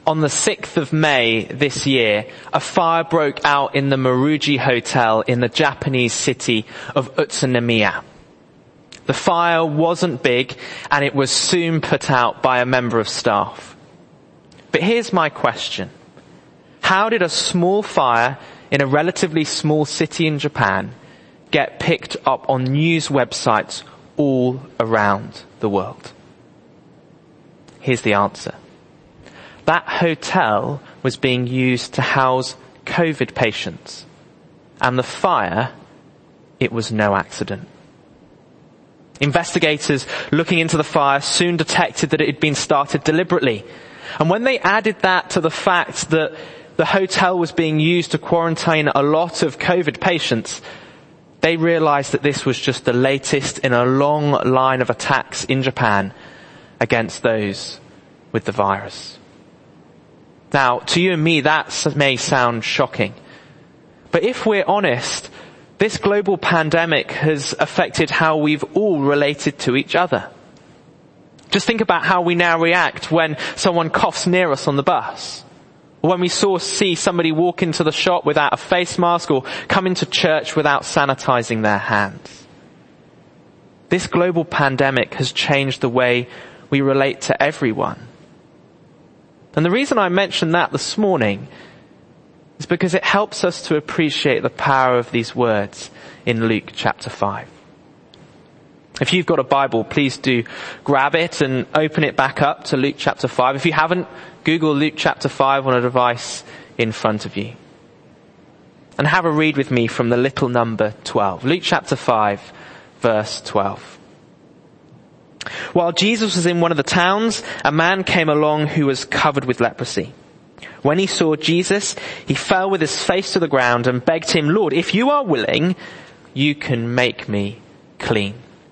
on the 6th of May this year, a fire broke out in the Maruji Hotel in the Japanese city of Utsunomiya. The fire wasn't big, and it was soon put out by a member of staff. But here's my question. How did a small fire in a relatively small city in Japan get picked up on news websites all around the world? Here's the answer. That hotel was being used to house COVID patients. And the fire, it was no accident. Investigators looking into the fire soon detected that it had been started deliberately. And when they added that to the fact that the hotel was being used to quarantine a lot of COVID patients, they realized that this was just the latest in a long line of attacks in Japan against those with the virus. Now, to you and me, that may sound shocking. But if we're honest, this global pandemic has affected how we've all related to each other. Just think about how we now react when someone coughs near us on the bus. Or when we see somebody walk into the shop without a face mask or come into church without sanitizing their hands. This global pandemic has changed the way we relate to everyone. And the reason I mentioned that this morning is because it helps us to appreciate the power of these words in Luke chapter 5. If you've got a Bible, please do grab it and open it back up to Luke chapter 5. If you haven't, Google Luke chapter 5 on a device in front of you. And have a read with me from the little number 12. Luke chapter 5, verse 12. While Jesus was in one of the towns, a man came along who was covered with leprosy. When he saw Jesus, he fell with his face to the ground and begged him, "Lord, if you are willing, you can make me clean."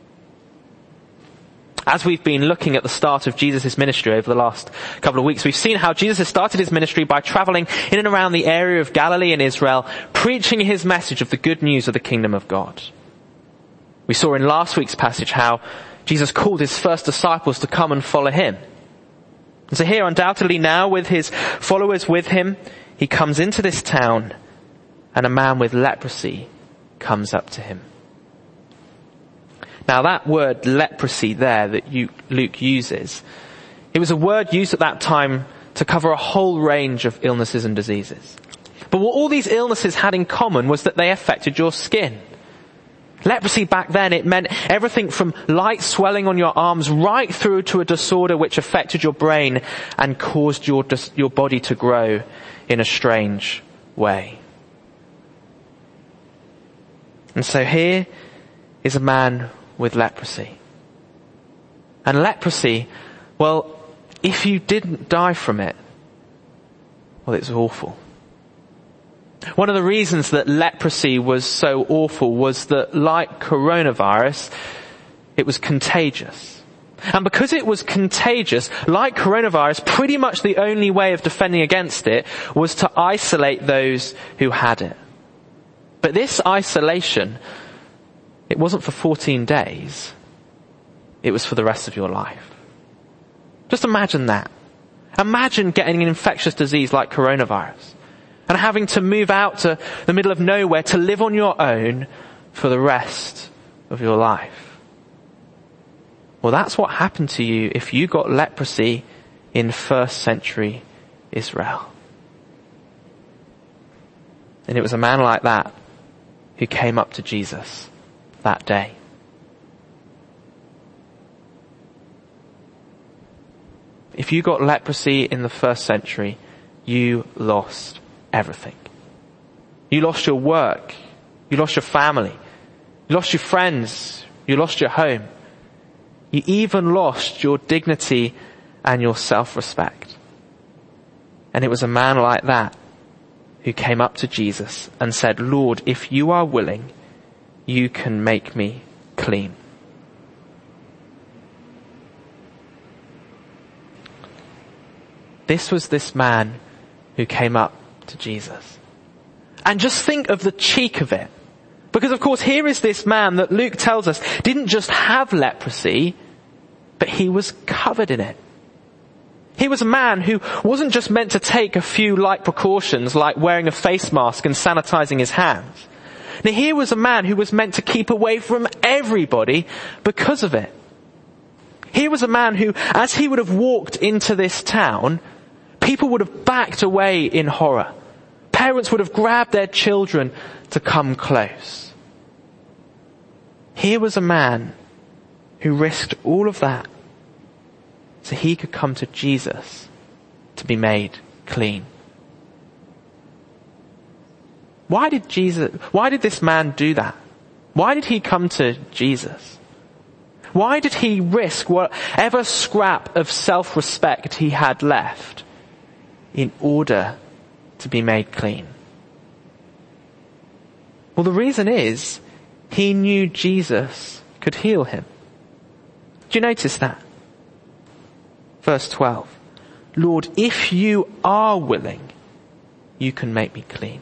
As we've been looking at the start of Jesus' ministry over the last couple of weeks, we've seen how Jesus has started his ministry by traveling in and around the area of Galilee and Israel, preaching his message of the good news of the kingdom of God. We saw in last week's passage how Jesus called his first disciples to come and follow him. And so here, undoubtedly now, with his followers with him, he comes into this town, and a man with leprosy comes up to him. Now that word leprosy there that Luke uses, it was a word used at that time to cover a whole range of illnesses and diseases. But what all these illnesses had in common was that they affected your skin. Leprosy back then, it meant everything from light swelling on your arms right through to a disorder which affected your brain and caused your body to grow in a strange way. And so here is a man with leprosy. And leprosy, well, if you didn't die from it, well, it's awful. One of the reasons that leprosy was so awful was that, like coronavirus, it was contagious. And because it was contagious, like coronavirus, pretty much the only way of defending against it was to isolate those who had it. But this isolation, it wasn't for 14 days. It was for the rest of your life. Just imagine that. Imagine getting an infectious disease like coronavirus and having to move out to the middle of nowhere to live on your own for the rest of your life. Well, that's what happened to you if you got leprosy in first century Israel. And it was a man like that who came up to Jesus that day. If you got leprosy in the first century, you lost everything. You lost your work. You lost your family. You lost your friends. You lost your home. You even lost your dignity and your self-respect. And it was a man like that who came up to Jesus and said, "Lord, if you are willing, you can make me clean." This was this man who came up to Jesus. And just think of the cheek of it. Because of course here is this man that Luke tells us didn't just have leprosy, but he was covered in it. He was a man who wasn't just meant to take a few light precautions like wearing a face mask and sanitizing his hands. Now, he was a man who was meant to keep away from everybody because of it. He was a man who, as he would have walked into this town, people would have backed away in horror. Parents would have grabbed their children to come close. Here was a man who risked all of that so he could come to Jesus to be made clean. Why did this man do that? Why did he come to Jesus? Why did he risk whatever scrap of self-respect he had left in order to be made clean? Well, the reason is he knew Jesus could heal him. Do you notice that? Verse 12. Lord, if you are willing, you can make me clean.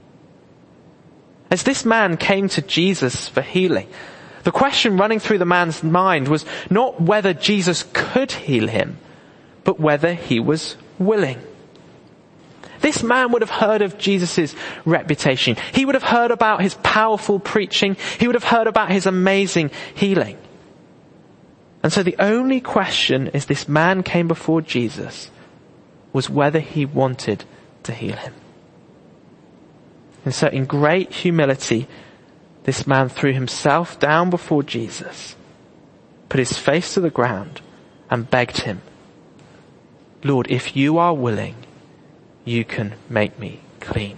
As this man came to Jesus for healing, the question running through the man's mind was not whether Jesus could heal him, but whether he was willing. This man would have heard of Jesus' reputation. He would have heard about his powerful preaching. He would have heard about his amazing healing. And so the only question as this man came before Jesus was whether he wanted to heal him. And so in great humility, this man threw himself down before Jesus, put his face to the ground, and begged him, Lord, if you are willing, you can make me clean.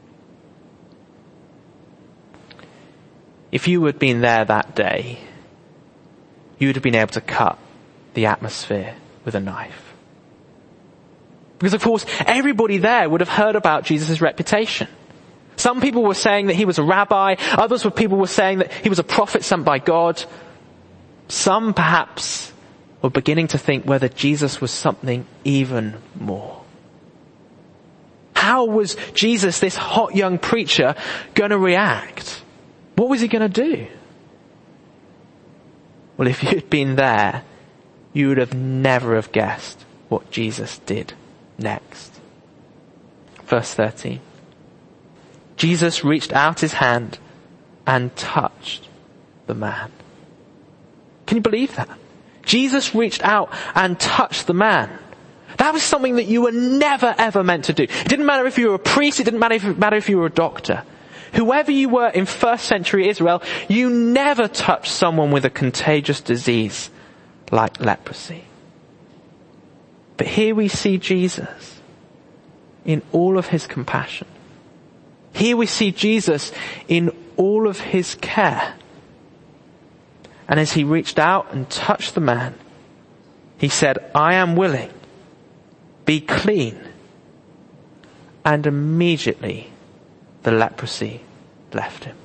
If you had been there that day, you would have been able to cut the atmosphere with a knife. Because of course, everybody there would have heard about Jesus' reputation. Some people were saying that he was a rabbi. People were saying that he was a prophet sent by God. Some perhaps were beginning to think whether Jesus was something even more. How was Jesus, this hot young preacher, going to react? What was he going to do? Well, if you'd been there, you would have never have guessed what Jesus did next. Verse 13. Jesus reached out his hand and touched the man. Can you believe that? Jesus reached out and touched the man. That was something that you were never ever meant to do. It didn't matter if you were a priest, it didn't matter if you were a doctor. Whoever you were in first century Israel, you never touched someone with a contagious disease like leprosy. But here we see Jesus in all of his compassion. Here we see Jesus in all of his care. And as he reached out and touched the man, he said, I am willing, be clean. And immediately the leprosy left him.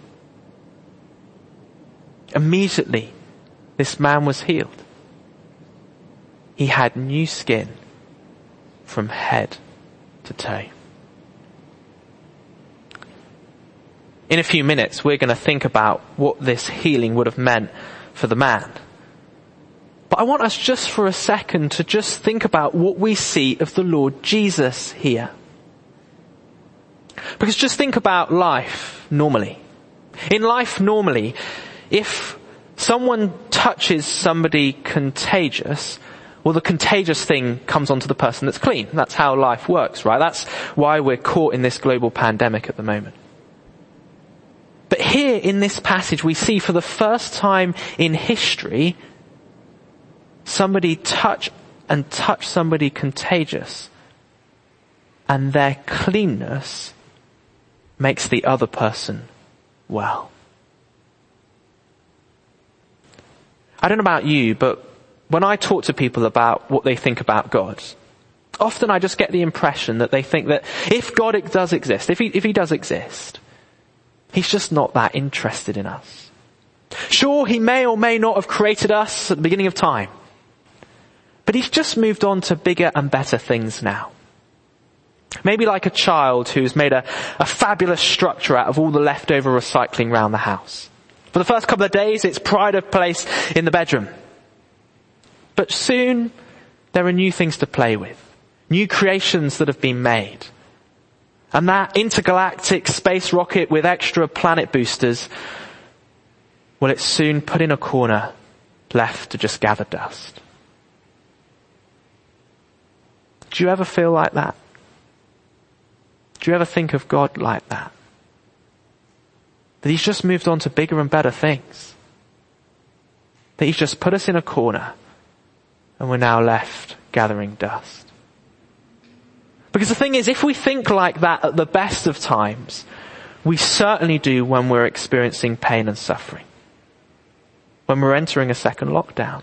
Immediately this man was healed. He had new skin from head to toe. In a few minutes, we're going to think about what this healing would have meant for the man. But I want us just for a second to just think about what we see of the Lord Jesus here. Because just think about life normally. In life normally, if someone touches somebody contagious, well, the contagious thing comes onto the person that's clean. That's how life works, right? That's why we're caught in this global pandemic at the moment. But here in this passage we see for the first time in history somebody touch somebody contagious, and their cleanness makes the other person well. I don't know about you, but when I talk to people about what they think about God, often I just get the impression that they think that if God does exist, if he does exist, he's just not that interested in us. Sure, he may or may not have created us at the beginning of time, but he's just moved on to bigger and better things now. Maybe like a child who's made a fabulous structure out of all the leftover recycling around the house. For the first couple of days, it's pride of place in the bedroom. But soon, there are new things to play with, new creations that have been made. And that intergalactic space rocket with extra planet boosters, well, it's soon put in a corner, left to just gather dust. Do you ever feel like that? Do you ever think of God like that? That he's just moved on to bigger and better things? That he's just put us in a corner and we're now left gathering dust? Because the thing is, if we think like that at the best of times, we certainly do when we're experiencing pain and suffering. When we're entering a second lockdown.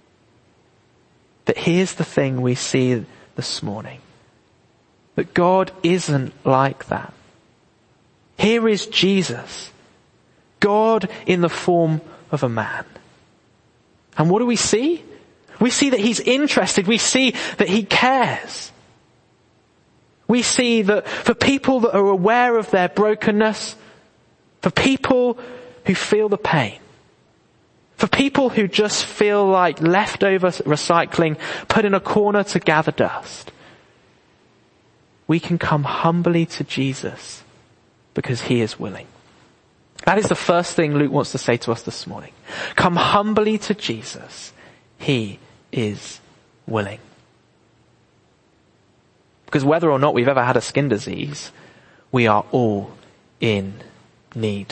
But here's the thing we see this morning. That God isn't like that. Here is Jesus. God in the form of a man. And what do we see? We see that he's interested. We see that he cares. We see that for people that are aware of their brokenness, for people who feel the pain, for people who just feel like leftover recycling put in a corner to gather dust, we can come humbly to Jesus because he is willing. That is the first thing Luke wants to say to us this morning. Come humbly to Jesus. He is willing. Because whether or not we've ever had a skin disease, we are all in need.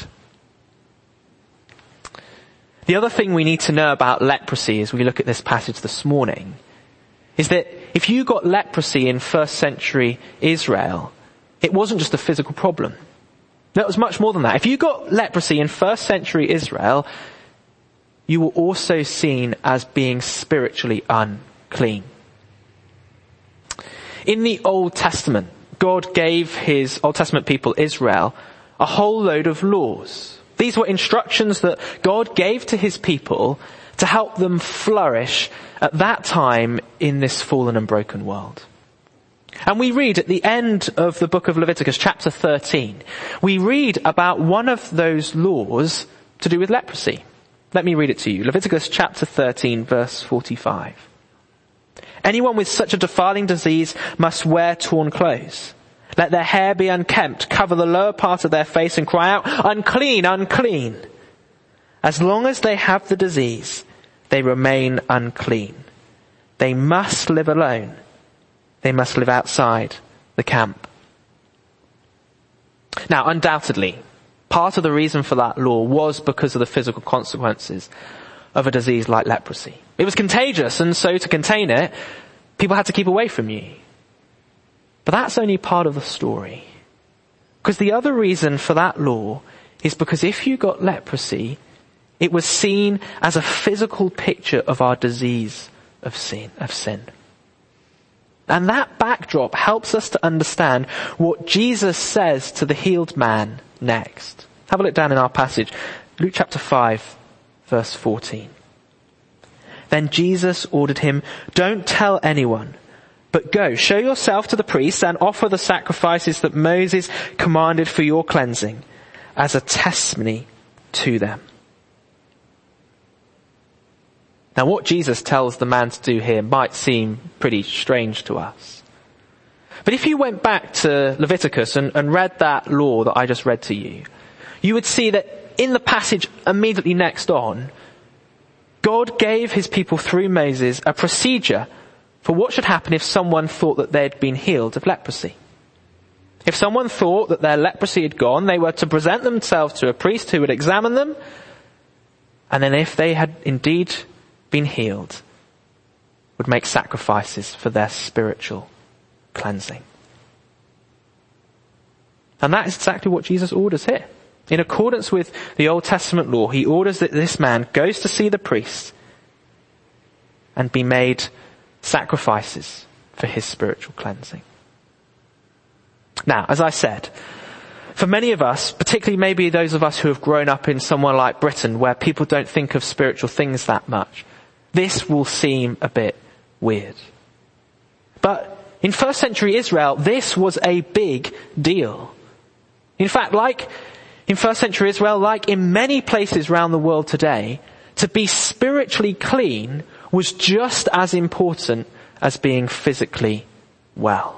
The other thing we need to know about leprosy as we look at this passage this morning is that if you got leprosy in first century Israel, it wasn't just a physical problem. That was much more than that. If you got leprosy in first century Israel, you were also seen as being spiritually unclean. In the Old Testament, God gave his Old Testament people Israel a whole load of laws. These were instructions that God gave to his people to help them flourish at that time in this fallen and broken world. And we read at the end of the book of Leviticus, chapter 13, we read about one of those laws to do with leprosy. Let me read it to you. Leviticus chapter 13, verse 45. Anyone with such a defiling disease must wear torn clothes. Let their hair be unkempt, cover the lower part of their face and cry out, unclean, unclean. As long as they have the disease, they remain unclean. They must live alone. They must live outside the camp. Now, undoubtedly, part of the reason for that law was because of the physical consequences of a disease like leprosy. It was contagious, and so to contain it, people had to keep away from you. But that's only part of the story. Because the other reason for that law is because if you got leprosy, it was seen as a physical picture of our disease of sin. And that backdrop helps us to understand what Jesus says to the healed man next. Have a look down in our passage. Luke chapter 5, verse 14. Then Jesus ordered him, don't tell anyone, but go, show yourself to the priests and offer the sacrifices that Moses commanded for your cleansing as a testimony to them. Now what Jesus tells the man to do here might seem pretty strange to us. But if you went back to Leviticus and read that law that I just read to you, you would see that in the passage immediately next on, God gave his people through Moses a procedure for what should happen if someone thought that they'd been healed of leprosy. If someone thought that their leprosy had gone, they were to present themselves to a priest who would examine them, and then if they had indeed been healed, would make sacrifices for their spiritual cleansing. And that is exactly what Jesus orders here. In accordance with the Old Testament law, he orders that this man goes to see the priest and be made sacrifices for his spiritual cleansing. Now, as I said, for many of us, particularly maybe those of us who have grown up in somewhere like Britain where people don't think of spiritual things that much, this will seem a bit weird. But in first century Israel, this was a big deal. In fact, like in first century Israel, like in many places around the world today, to be spiritually clean was just as important as being physically well.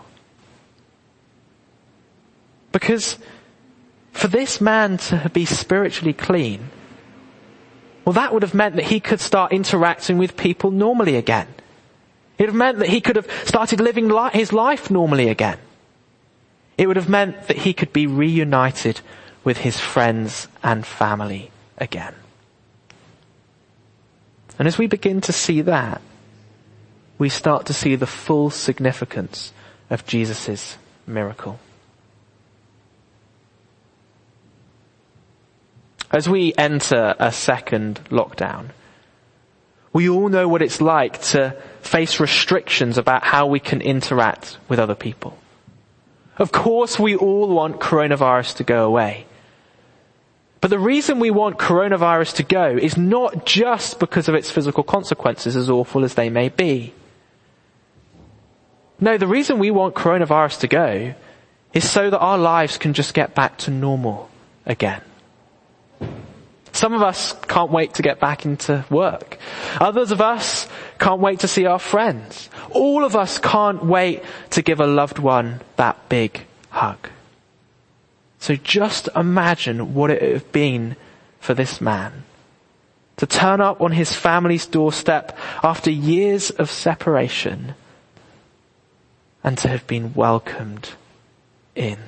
Because for this man to be spiritually clean, well, that would have meant that he could start interacting with people normally again. It would have meant that he could have started living his life normally again. It would have meant that he could be reunited with his friends and family again. And as we begin to see that, we start to see the full significance of Jesus' miracle. As we enter a second lockdown, we all know what it's like to face restrictions about how we can interact with other people. Of course, we all want coronavirus to go away. But the reason we want coronavirus to go is not just because of its physical consequences, as awful as they may be. No, the reason we want coronavirus to go is so that our lives can just get back to normal again. Some of us can't wait to get back into work. Others of us can't wait to see our friends. All of us can't wait to give a loved one that big hug. So just imagine what it would have been for this man to turn up on his family's doorstep after years of separation and to have been welcomed in.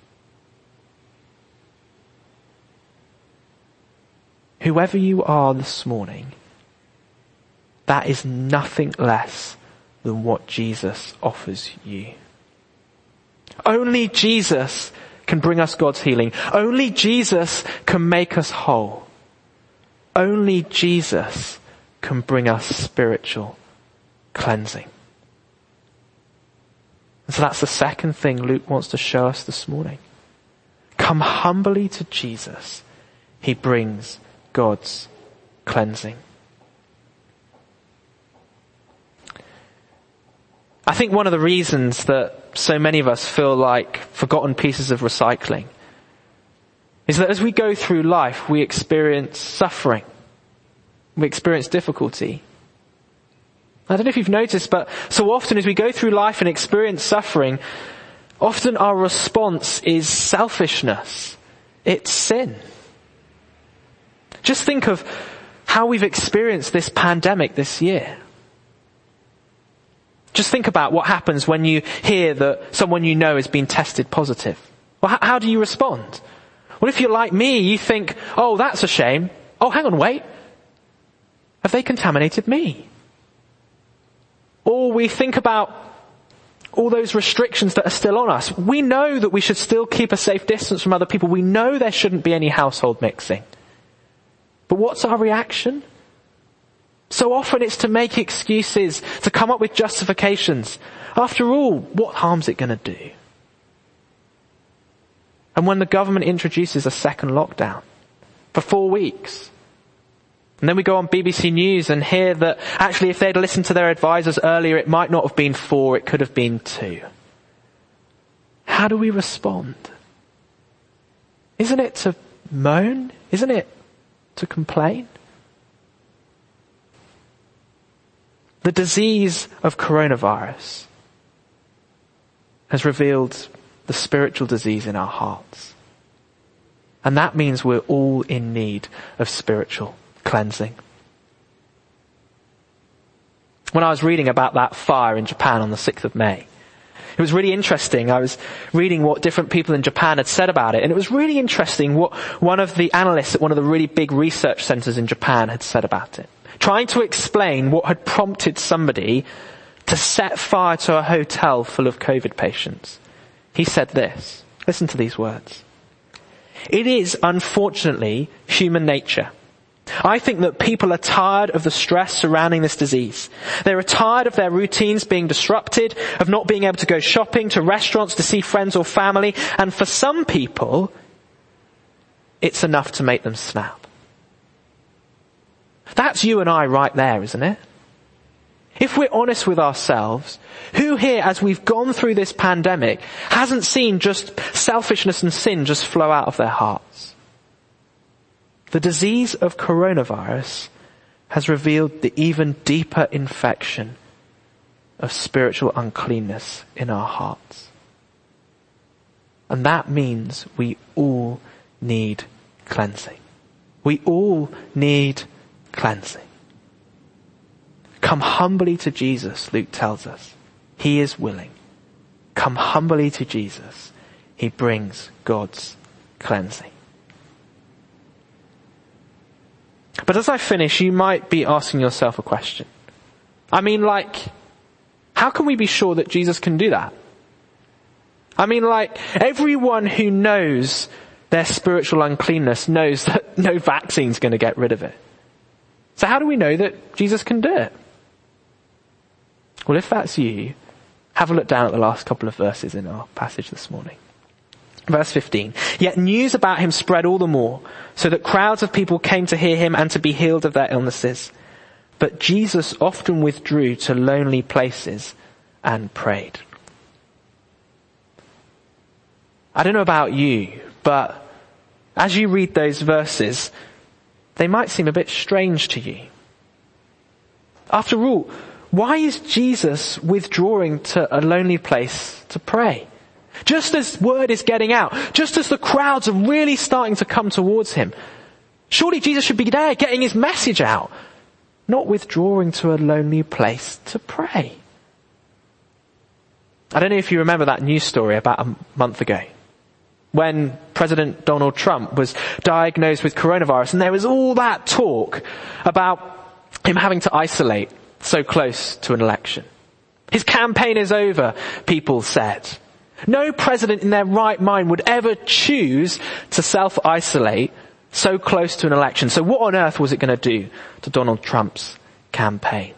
Whoever you are this morning, that is nothing less than what Jesus offers you. Only Jesus can bring us God's healing. Only Jesus can make us whole. Only Jesus can bring us spiritual cleansing. And so that's the second thing Luke wants to show us this morning. Come humbly to Jesus. He brings God's cleansing. I think one of the reasons that so many of us feel like forgotten pieces of recycling is that as we go through life, we experience suffering. We experience difficulty. I don't know if you've noticed, but so often as we go through life and experience suffering, often our response is selfishness. It's sin. Just think of how we've experienced this pandemic this year. Just think about what happens when you hear that someone you know has been tested positive. Well, how do you respond? Well, if you're like me, you think, oh, that's a shame. Oh, hang on, wait. Have they contaminated me? Or we think about all those restrictions that are still on us. We know that we should still keep a safe distance from other people. We know there shouldn't be any household mixing. But what's our reaction? So often it's to make excuses, to come up with justifications. After all, what harm's it going to do? And when the government introduces a second lockdown for 4 weeks, and then we go on BBC News and hear that actually if they'd listened to their advisors earlier, it might not have been 4, it could have been 2. How do we respond? Isn't it to moan? Isn't it to complain? The disease of coronavirus has revealed the spiritual disease in our hearts. And that means we're all in need of spiritual cleansing. When I was reading about that fire in Japan on the 6th of May, it was really interesting. I was reading what different people in Japan had said about it, and it was really interesting what one of the analysts at one of the really big research centers in Japan had said about it, trying to explain what had prompted somebody to set fire to a hotel full of COVID patients. He said this. Listen to these words. It is, unfortunately, human nature. I think that people are tired of the stress surrounding this disease. They are tired of their routines being disrupted, of not being able to go shopping, to restaurants, to see friends or family. And for some people, it's enough to make them snap. That's you and I right there, isn't it? If we're honest with ourselves, who here, as we've gone through this pandemic, hasn't seen just selfishness and sin just flow out of their hearts? The disease of coronavirus has revealed the even deeper infection of spiritual uncleanness in our hearts. And that means we all need cleansing. We all need cleansing. Come humbly to Jesus, Luke tells us. He is willing. Come humbly to Jesus. He brings God's cleansing. But as I finish, you might be asking yourself a question. I mean, how can we be sure that Jesus can do that? I mean, everyone who knows their spiritual uncleanness knows that no vaccine's going to get rid of it. So how do we know that Jesus can do it? Well, if that's you, have a look down at the last couple of verses in our passage this morning. Verse 15. Yet news about him spread all the more, so that crowds of people came to hear him and to be healed of their illnesses. But Jesus often withdrew to lonely places and prayed. I don't know about you, but as you read those verses, they might seem a bit strange to you. After all, why is Jesus withdrawing to a lonely place to pray? Just as word is getting out, just as the crowds are really starting to come towards him, surely Jesus should be there getting his message out, not withdrawing to a lonely place to pray. I don't know if you remember that news story about a month ago, when President Donald Trump was diagnosed with coronavirus, and there was all that talk about him having to isolate so close to an election. His campaign is over, people said. No president in their right mind would ever choose to self-isolate so close to an election. So what on earth was it going to do to Donald Trump's campaign?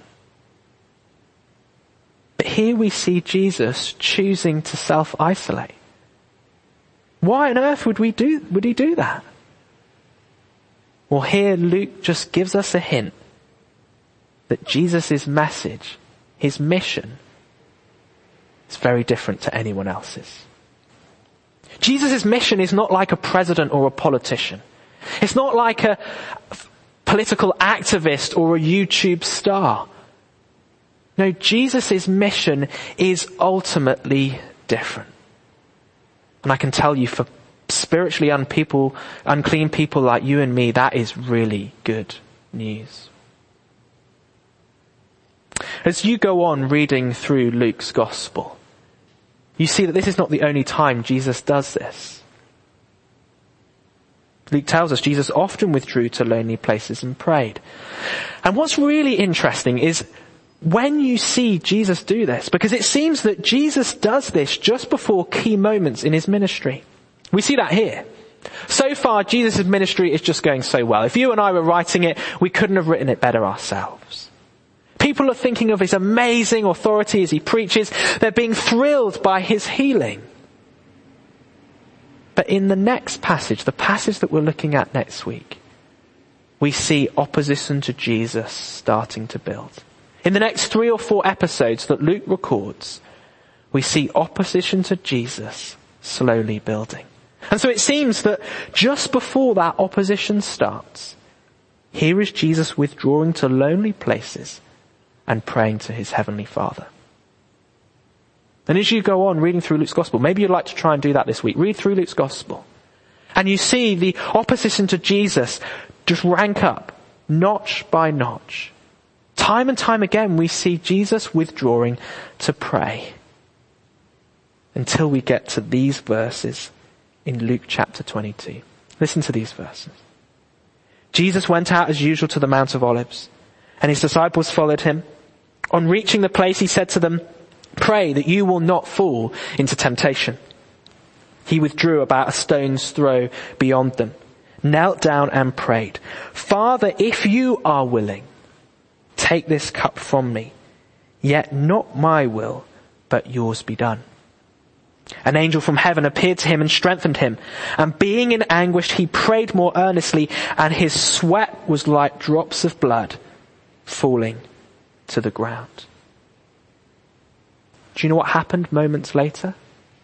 But here we see Jesus choosing to self-isolate. Why on earth would he do that? Well, here Luke just gives us a hint that Jesus' message, his mission, is very different to anyone else's. Jesus' mission is not like a president or a politician. It's not like a political activist or a YouTube star. No, Jesus' mission is ultimately different. And I can tell you, for spiritually unclean people like you and me, that is really good news. As you go on reading through Luke's gospel, you see that this is not the only time Jesus does this. Luke tells us Jesus often withdrew to lonely places and prayed. And what's really interesting is when you see Jesus do this, because it seems that Jesus does this just before key moments in his ministry. We see that here. So far, Jesus' ministry is just going so well. If you and I were writing it, we couldn't have written it better ourselves. People are thinking of his amazing authority as he preaches. They're being thrilled by his healing. But in the next passage, the passage that we're looking at next week, we see opposition to Jesus starting to build. In the next 3 or 4 episodes that Luke records, we see opposition to Jesus slowly building. And so it seems that just before that opposition starts, here is Jesus withdrawing to lonely places and praying to his heavenly Father. And as you go on reading through Luke's gospel, maybe you'd like to try and do that this week. Read through Luke's gospel. And you see the opposition to Jesus just rank up, notch by notch. Time and time again, we see Jesus withdrawing to pray. Until we get to these verses in Luke chapter 22. Listen to these verses. Jesus went out as usual to the Mount of Olives, and his disciples followed him. On reaching the place, he said to them, "Pray that you will not fall into temptation." He withdrew about a stone's throw beyond them, knelt down and prayed, "Father, if you are willing, take this cup from me, yet not my will, but yours be done." An angel from heaven appeared to him and strengthened him, and being in anguish, he prayed more earnestly, and his sweat was like drops of blood falling to the ground. Do you know what happened moments later?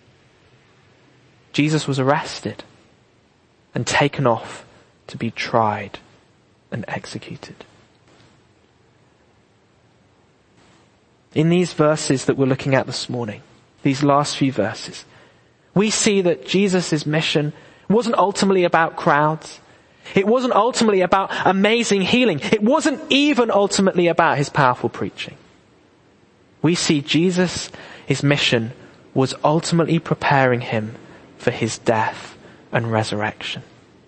Jesus was arrested and taken off to be tried and executed. In these verses that we're looking at this morning, these last few verses, we see that Jesus' mission wasn't ultimately about crowds. It wasn't ultimately about amazing healing. It wasn't even ultimately about his powerful preaching. We see Jesus' mission was ultimately preparing him for his death and resurrection.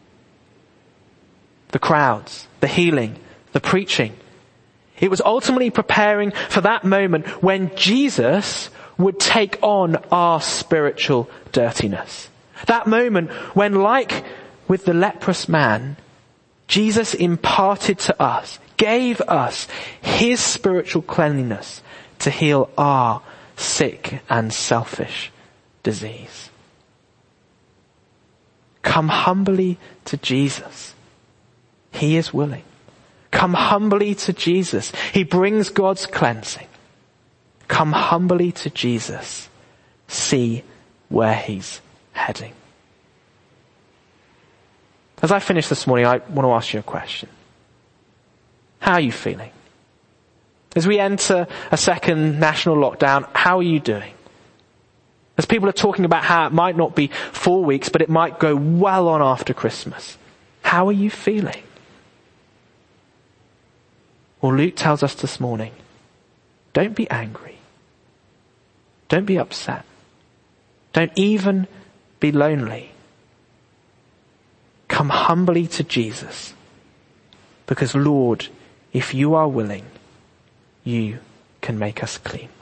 The crowds, the healing, the preaching, it was ultimately preparing for that moment when Jesus would take on our spiritual dirtiness. That moment when, like with the leprous man, Jesus imparted to us, gave us his spiritual cleanliness to heal our sick and selfish disease. Come humbly to Jesus. He is willing. Come humbly to Jesus. He brings God's cleansing. Come humbly to Jesus. See where he's heading. As I finish this morning, I want to ask you a question. How are you feeling? As we enter a second national lockdown, how are you doing? As people are talking about how it might not be 4 weeks, but it might go well on after Christmas. How are you feeling? Well, Luke tells us this morning, don't be angry. Don't be upset. Don't even be lonely. Come humbly to Jesus. Because Lord, if you are willing, you can make us clean.